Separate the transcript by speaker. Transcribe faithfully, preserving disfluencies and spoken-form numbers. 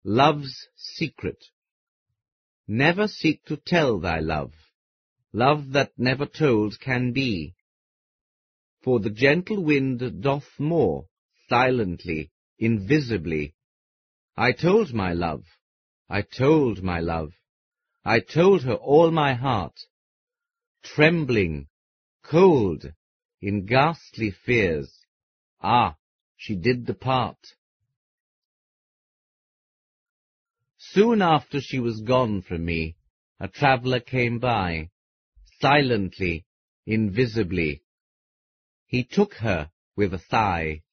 Speaker 1: Love's secret. Never seek to tell thy love. Love that never told can be. For the gentle wind doth more, silently, invisibly. I told my love, I told my love, I told her all my heart, trembling, cold, in ghastly fears. Ah, she did depart. Soon after she was gone from me, a traveller came by, silently, invisibly. He took her with a sigh,